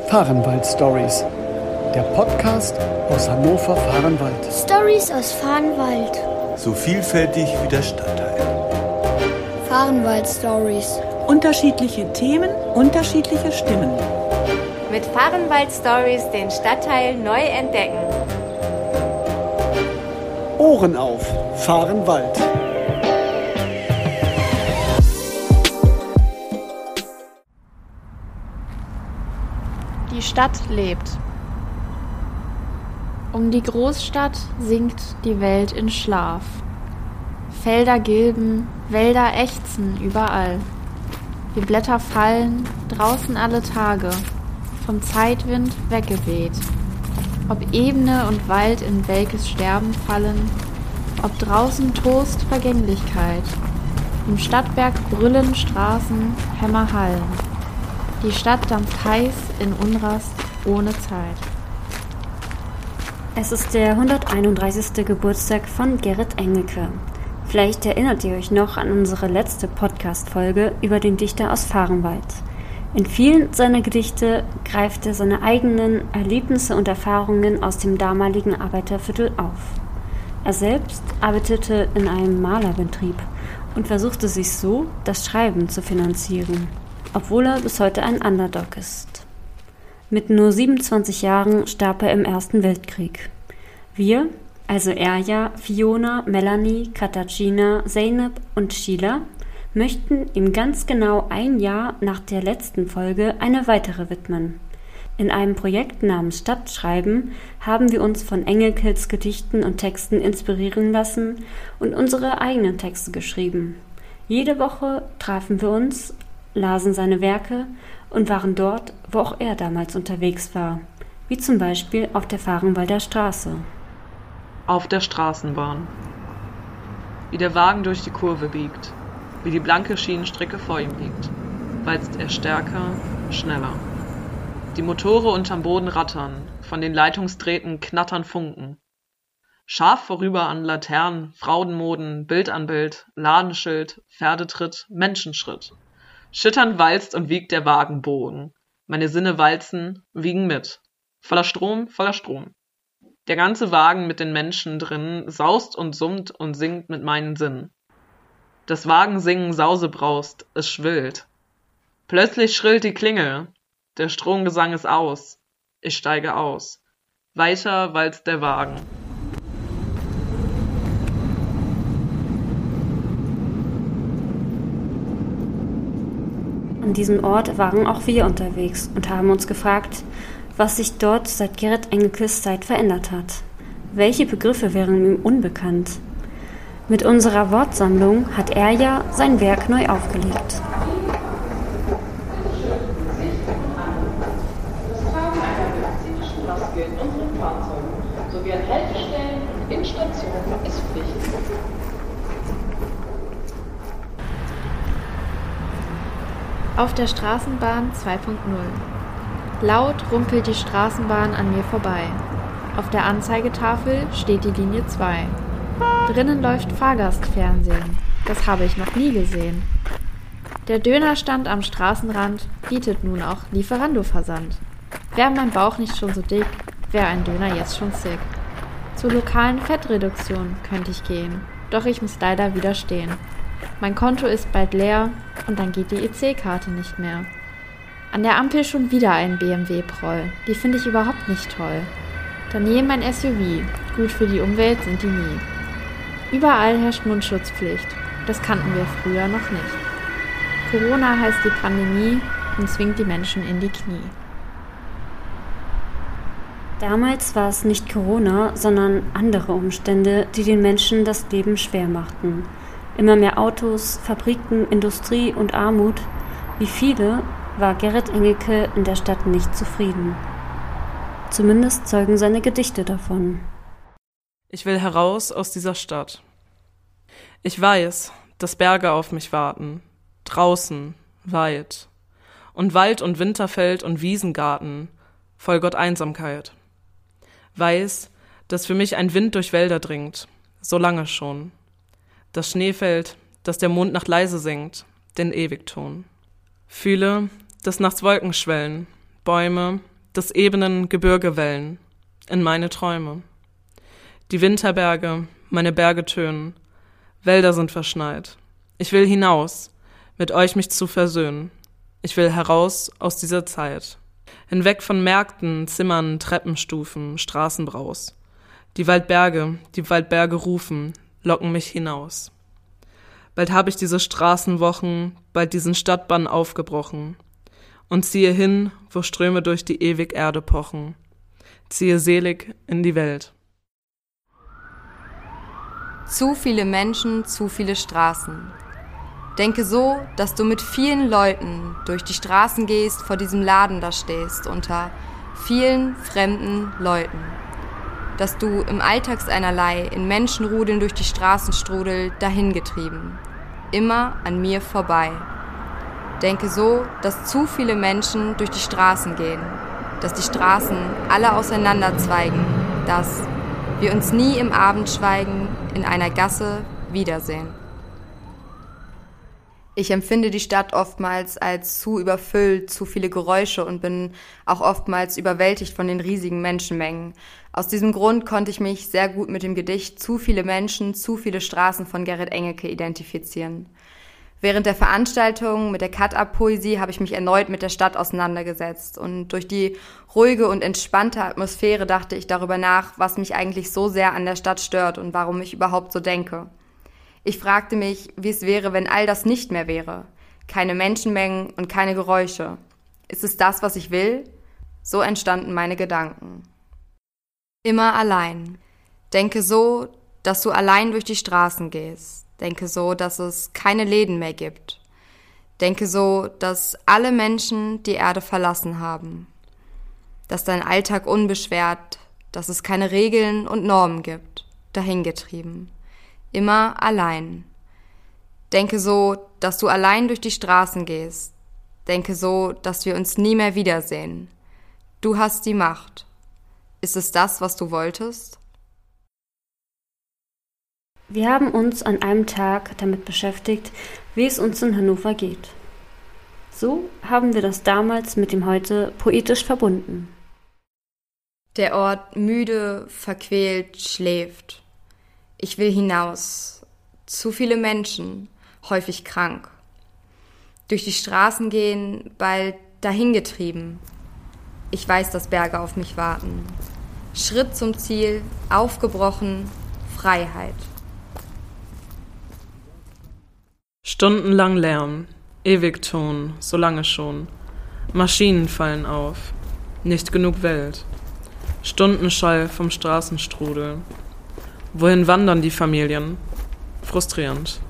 Fahrenwald-Stories, der Podcast aus Hannover-Fahrenwald. Stories aus Fahrenwald. So vielfältig wie der Stadtteil. Fahrenwald-Stories. Unterschiedliche Themen, unterschiedliche Stimmen. Mit Fahrenwald-Stories den Stadtteil neu entdecken. Ohren auf, Fahrenwald. Die Stadt lebt. Um die Großstadt sinkt die Welt in Schlaf. Felder gilben, Wälder ächzen überall. Die Blätter fallen draußen alle Tage, vom Zeitwind weggeweht. Ob Ebene und Wald in welkes Sterben fallen, ob draußen Toast Vergänglichkeit. Im Stadtberg brüllen Straßen, Hämmer hallen. Die Stadt dampft heiß in Unrast ohne Zeit. Es ist der 131. Geburtstag von Gerrit Engelke. Vielleicht erinnert ihr euch noch an unsere letzte Podcast-Folge über den Dichter aus Fahrenwald. In vielen seiner Gedichte greift er seine eigenen Erlebnisse und Erfahrungen aus dem damaligen Arbeiterviertel auf. Er selbst arbeitete in einem Malerbetrieb und versuchte sich so, das Schreiben zu finanzieren, obwohl er bis heute ein Underdog ist. Mit nur 27 Jahren starb er im Ersten Weltkrieg. Wir, also Erja, Fiona, Melanie, Katharina, Zeynep und Sheila, möchten ihm ganz genau ein Jahr nach der letzten Folge eine weitere widmen. In einem Projekt namens Stadtschreiben haben wir uns von Engelkes Gedichten und Texten inspirieren lassen und unsere eigenen Texte geschrieben. Jede Woche trafen wir uns, lasen seine Werke und waren dort, wo auch er damals unterwegs war, wie zum Beispiel auf der Fahrenwalder Straße. Auf der Straßenbahn. Wie der Wagen durch die Kurve biegt, wie die blanke Schienenstrecke vor ihm liegt, walzt er stärker, schneller. Die Motore unterm Boden rattern, von den Leitungsdrähten knattern Funken. Scharf vorüber an Laternen, Frauenmoden, Bild an Bild, Ladenschild, Pferdetritt, Menschenschritt. Schitternd walzt und wiegt der Wagenbogen. Meine Sinne walzen, wiegen mit. Voller Strom, voller Strom. Der ganze Wagen mit den Menschen drin saust und summt und singt mit meinen Sinnen. Das Wagensingen sausebraust, es schwillt. Plötzlich schrillt die Klingel. Der Stromgesang ist aus. Ich steige aus. Weiter walzt der Wagen. An diesem Ort waren auch wir unterwegs und haben uns gefragt, was sich dort seit Gerrit Engelkes Zeit verändert hat. Welche Begriffe wären ihm unbekannt? Mit unserer Wortsammlung hat er ja sein Werk neu aufgelegt. Sowie an Haltestellen und in Stationen ist Pflicht. Auf der Straßenbahn 2.0. Laut rumpelt die Straßenbahn an mir vorbei. Auf der Anzeigetafel steht die Linie 2. Drinnen läuft Fahrgastfernsehen. Das habe ich noch nie gesehen. Der Dönerstand am Straßenrand bietet nun auch Lieferando-Versand. Wäre mein Bauch nicht schon so dick, wäre ein Döner jetzt schon sick. Zur lokalen Fettreduktion könnte ich gehen, doch ich muss leider widerstehen. Mein Konto ist bald leer und dann geht die EC-Karte nicht mehr. An der Ampel schon wieder ein BMW-Proll. Die finde ich überhaupt nicht toll. Daneben ein SUV. Gut für die Umwelt sind die nie. Überall herrscht Mundschutzpflicht. Das kannten wir früher noch nicht. Corona heißt die Pandemie und zwingt die Menschen in die Knie. Damals war es nicht Corona, sondern andere Umstände, die den Menschen das Leben schwer machten. Immer mehr Autos, Fabriken, Industrie und Armut. Wie viele war Gerrit Engelke in der Stadt nicht zufrieden. Zumindest zeugen seine Gedichte davon. Ich will heraus aus dieser Stadt. Ich weiß, dass Berge auf mich warten, draußen, weit. Und Wald und Winterfeld und Wiesengarten, voll Gott Einsamkeit. Weiß, dass für mich ein Wind durch Wälder dringt, so lange schon. Das Schnee fällt, dass der Mond nach leise singt, den Ewigton. Fühle, dass nachts Wolken schwellen, Bäume, des ebenen Gebirgewellen in meine Träume. Die Winterberge, meine Berge tönen, Wälder sind verschneit. Ich will hinaus, mit euch mich zu versöhnen. Ich will heraus aus dieser Zeit. Hinweg von Märkten, Zimmern, Treppenstufen, Straßenbraus. Die Waldberge rufen, locken mich hinaus. Bald habe ich diese Straßenwochen, bald diesen Stadtbann aufgebrochen und ziehe hin, wo Ströme durch die ewig Erde pochen. Ziehe selig in die Welt. Zu viele Menschen, zu viele Straßen. Denke so, dass du mit vielen Leuten durch die Straßen gehst, vor diesem Laden da stehst, unter vielen fremden Leuten. Dass du im Alltagseinerlei in Menschenrudeln durch die Straßenstrudel dahingetrieben. Immer an mir vorbei. Denke so, dass zu viele Menschen durch die Straßen gehen, dass die Straßen alle auseinanderzweigen, dass wir uns nie im Abendschweigen in einer Gasse wiedersehen. Ich empfinde die Stadt oftmals als zu überfüllt, zu viele Geräusche und bin auch oftmals überwältigt von den riesigen Menschenmengen. Aus diesem Grund konnte ich mich sehr gut mit dem Gedicht Zu viele Menschen, zu viele Straßen von Gerrit Engelke identifizieren. Während der Veranstaltung mit der Cut-Up-Poesie habe ich mich erneut mit der Stadt auseinandergesetzt und durch die ruhige und entspannte Atmosphäre dachte ich darüber nach, was mich eigentlich so sehr an der Stadt stört und warum ich überhaupt so denke. Ich fragte mich, wie es wäre, wenn all das nicht mehr wäre. Keine Menschenmengen und keine Geräusche. Ist es das, was ich will? So entstanden meine Gedanken. Immer allein. Denke so, dass du allein durch die Straßen gehst. Denke so, dass es keine Läden mehr gibt. Denke so, dass alle Menschen die Erde verlassen haben. Dass dein Alltag unbeschwert, dass es keine Regeln und Normen gibt. Dahingetrieben. Immer allein. Denke so, dass du allein durch die Straßen gehst. Denke so, dass wir uns nie mehr wiedersehen. Du hast die Macht. Ist es das, was du wolltest? Wir haben uns an einem Tag damit beschäftigt, wie es uns in Hannover geht. So haben wir das damals mit dem Heute poetisch verbunden. Der Ort müde, verquält, schläft. Ich will hinaus. Zu viele Menschen, häufig krank. Durch die Straßen gehen, bald dahingetrieben. Ich weiß, dass Berge auf mich warten. Schritt zum Ziel, aufgebrochen, Freiheit. Stundenlang Lärm, ewig Ton, so lange schon. Maschinen fallen auf, nicht genug Welt. Stundenschall vom Straßenstrudel. Wohin wandern die Familien? Frustrierend.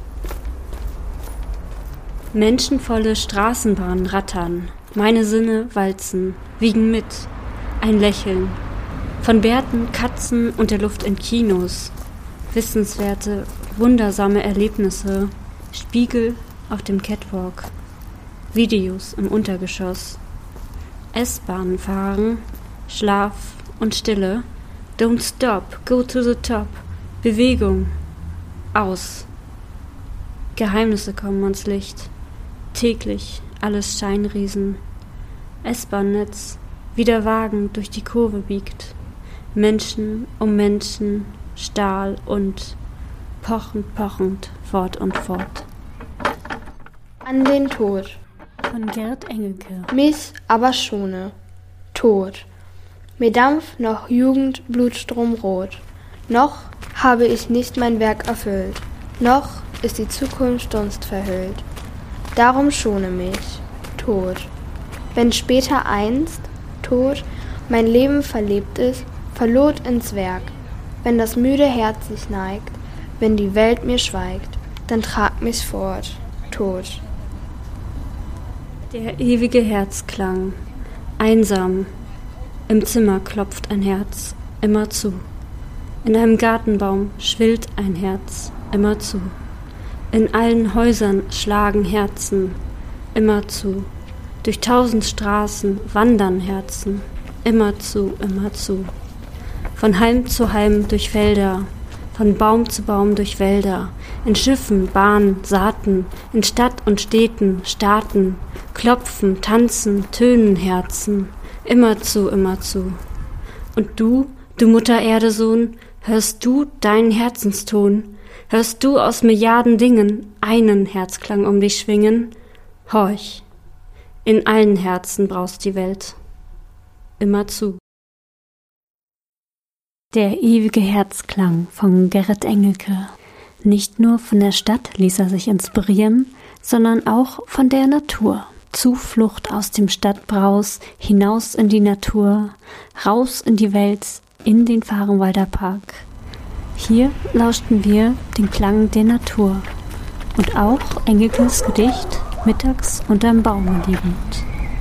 Menschenvolle Straßenbahnen rattern, meine Sinne walzen, wiegen mit. Ein Lächeln. Von Bärten, Katzen und der Luft in Kinos. Wissenswerte, wundersame Erlebnisse. Spiegel auf dem Catwalk. Videos im Untergeschoss. S-Bahnen fahren, Schlaf und Stille. Don't stop, go to the top. Bewegung. Aus. Geheimnisse kommen ans Licht. Täglich alles Scheinriesen. S-Bahn-Netz, wie der Wagen durch die Kurve biegt. Menschen um Menschen, Stahl und pochend, pochend, fort und fort. An den Tod. Von Gerrit Engelke. Mich aber schone. Tod. Mir dampft noch Jugend Blutstrom rot. Noch habe ich nicht mein Werk erfüllt. Noch ist die Zukunft Dunst verhüllt. Darum schone mich. Tod. Wenn später einst, Tod, mein Leben verlebt ist, verlot ins Werk. Wenn das müde Herz sich neigt, wenn die Welt mir schweigt, dann trag mich fort. Tod. Der ewige Herzklang. Einsam. Im Zimmer klopft ein Herz, immer zu. In einem Gartenbaum schwillt ein Herz, immer zu. In allen Häusern schlagen Herzen, immer zu. Durch 1000 Straßen wandern Herzen, immer zu, immer zu. Von Halm zu Halm durch Felder, von Baum zu Baum durch Wälder, in Schiffen, Bahnen, Saaten, in Stadt und Städten, Staaten, klopfen, tanzen, tönen Herzen, Immerzu, immerzu. Und du Mutter Erde Sohn, hörst du deinen Herzenston? Hörst du aus Milliarden Dingen einen Herzklang um dich schwingen? Horch, in allen Herzen braust die Welt. Immerzu. Der ewige Herzklang von Gerrit Engelke. Nicht nur von der Stadt ließ er sich inspirieren, sondern auch von der Natur. Zuflucht aus dem Stadtbraus, hinaus in die Natur, raus in die Welt, in den Fahrenwalder Park. Hier lauschten wir den Klang der Natur und auch Engelkes Gedicht Mittags unterm Baume liegend.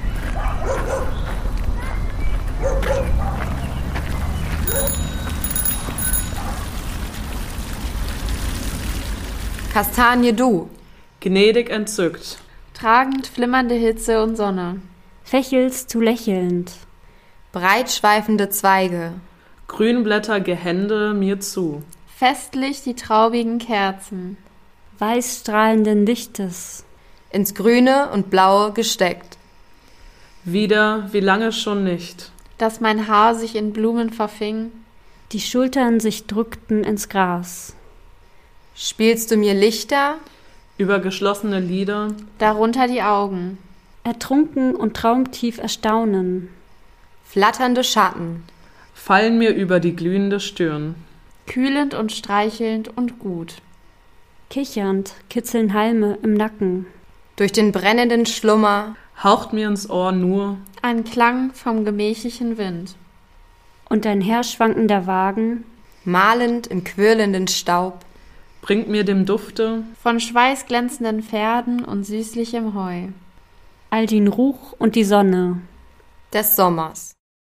Kastanie du, gnädig entzückt, tragend flimmernde Hitze und Sonne, fächelst du lächelnd, breitschweifende Zweige, Grünblätter Gehände mir zu, festlich die traubigen Kerzen, weißstrahlenden Lichtes, ins Grüne und Blaue gesteckt. Wieder, wie lange schon nicht, dass mein Haar sich in Blumen verfing, die Schultern sich drückten ins Gras. Spielst du mir Lichter? Über geschlossene Lider, darunter die Augen, ertrunken und traumtief erstaunen, flatternde Schatten, fallen mir über die glühende Stirn, kühlend und streichelnd und gut. Kichernd kitzeln Halme im Nacken, durch den brennenden Schlummer haucht mir ins Ohr nur ein Klang vom gemächlichen Wind. Und ein herschwankender Wagen, malend im quirlenden Staub, bringt mir dem Dufte von schweißglänzenden Pferden und süßlichem Heu, all den Ruch und die Sonne des Sommers.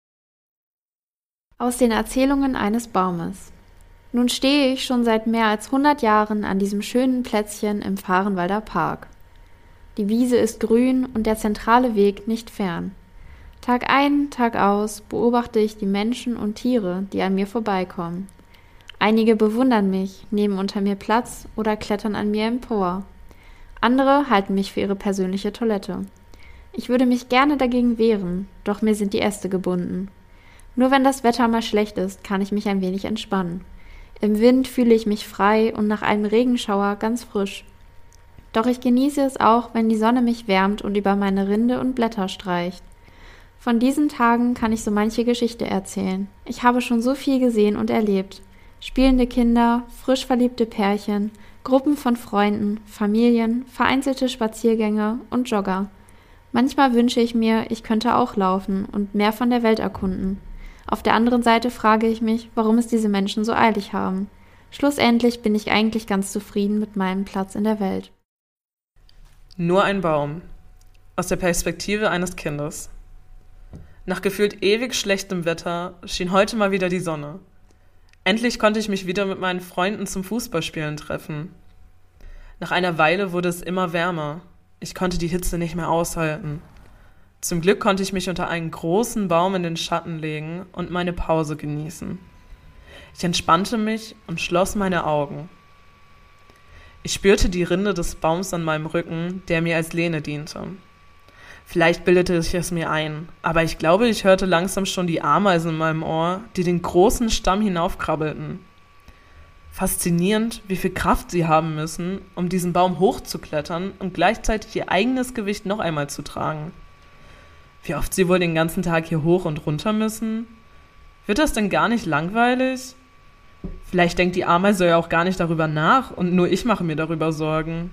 Aus den Erzählungen eines Baumes. Nun stehe ich schon seit mehr als 100 Jahren an diesem schönen Plätzchen im Fahrenwalder Park. Die Wiese ist grün und der zentrale Weg nicht fern. Tag ein, Tag aus beobachte ich die Menschen und Tiere, die an mir vorbeikommen. Einige bewundern mich, nehmen unter mir Platz oder klettern an mir empor. Andere halten mich für ihre persönliche Toilette. Ich würde mich gerne dagegen wehren, doch mir sind die Äste gebunden. Nur wenn das Wetter mal schlecht ist, kann ich mich ein wenig entspannen. Im Wind fühle ich mich frei und nach einem Regenschauer ganz frisch. Doch ich genieße es auch, wenn die Sonne mich wärmt und über meine Rinde und Blätter streicht. Von diesen Tagen kann ich so manche Geschichte erzählen. Ich habe schon so viel gesehen und erlebt. Spielende Kinder, frisch verliebte Pärchen, Gruppen von Freunden, Familien, vereinzelte Spaziergänge und Jogger. Manchmal wünsche ich mir, ich könnte auch laufen und mehr von der Welt erkunden. Auf der anderen Seite frage ich mich, warum es diese Menschen so eilig haben. Schlussendlich bin ich eigentlich ganz zufrieden mit meinem Platz in der Welt. Nur ein Baum. Aus der Perspektive eines Kindes. Nach gefühlt ewig schlechtem Wetter schien heute mal wieder die Sonne. Endlich konnte ich mich wieder mit meinen Freunden zum Fußballspielen treffen. Nach einer Weile wurde es immer wärmer. Ich konnte die Hitze nicht mehr aushalten. Zum Glück konnte ich mich unter einen großen Baum in den Schatten legen und meine Pause genießen. Ich entspannte mich und schloss meine Augen. Ich spürte die Rinde des Baums an meinem Rücken, der mir als Lehne diente. Vielleicht bildete ich es mir ein, aber ich glaube, ich hörte langsam schon die Ameisen in meinem Ohr, die den großen Stamm hinaufkrabbelten. Faszinierend, wie viel Kraft sie haben müssen, um diesen Baum hochzuklettern und gleichzeitig ihr eigenes Gewicht noch einmal zu tragen. Wie oft sie wohl den ganzen Tag hier hoch und runter müssen? Wird das denn gar nicht langweilig? Vielleicht denkt die Ameise ja auch gar nicht darüber nach und nur ich mache mir darüber Sorgen.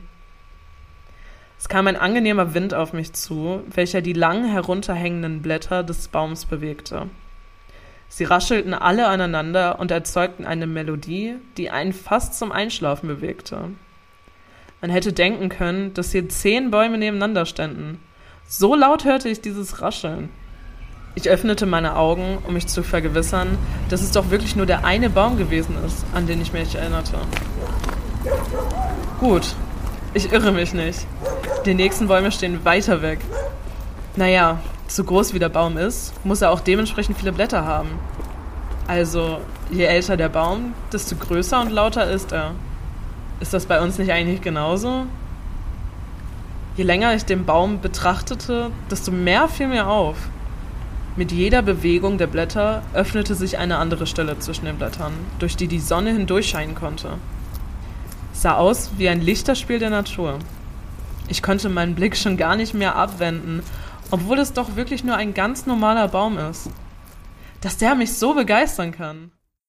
Es kam ein angenehmer Wind auf mich zu, welcher die lang herunterhängenden Blätter des Baums bewegte. Sie raschelten alle aneinander und erzeugten eine Melodie, die einen fast zum Einschlafen bewegte. Man hätte denken können, dass hier 10 Bäume nebeneinander ständen. So laut hörte ich dieses Rascheln. Ich öffnete meine Augen, um mich zu vergewissern, dass es doch wirklich nur der eine Baum gewesen ist, an den ich mich erinnerte. Gut, ich irre mich nicht. Die nächsten Bäume stehen weiter weg. Naja, so groß wie der Baum ist, muss er auch dementsprechend viele Blätter haben. Also, je älter der Baum, desto größer und lauter ist er. Ist das bei uns nicht eigentlich genauso? Je länger ich den Baum betrachtete, desto mehr fiel mir auf. Mit jeder Bewegung der Blätter öffnete sich eine andere Stelle zwischen den Blättern, durch die die Sonne hindurchscheinen konnte. Es sah aus wie ein Lichterspiel der Natur. Ich konnte meinen Blick schon gar nicht mehr abwenden, obwohl es doch wirklich nur ein ganz normaler Baum ist. Dass der mich so begeistern kann.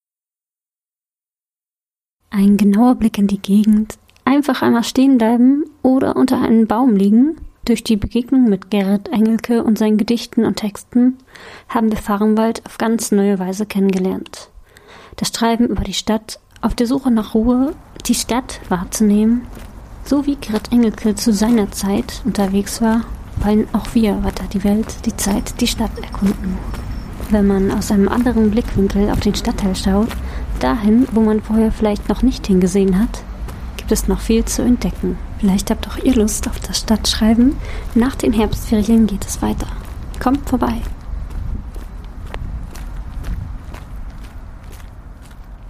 Ein genauer Blick in die Gegend, einfach einmal stehen bleiben oder unter einem Baum liegen. Durch die Begegnung mit Gerrit Engelke und seinen Gedichten und Texten haben wir Fahrenwald auf ganz neue Weise kennengelernt. Das Treiben über die Stadt, auf der Suche nach Ruhe, die Stadt wahrzunehmen, so wie Gerrit Engelke zu seiner Zeit unterwegs war, wollen auch wir weiter die Welt, die Zeit, die Stadt erkunden. Wenn man aus einem anderen Blickwinkel auf den Stadtteil schaut, dahin, wo man vorher vielleicht noch nicht hingesehen hat, gibt es noch viel zu entdecken. Vielleicht habt auch ihr Lust auf das Stadtschreiben. Nach den Herbstferien geht es weiter. Kommt vorbei!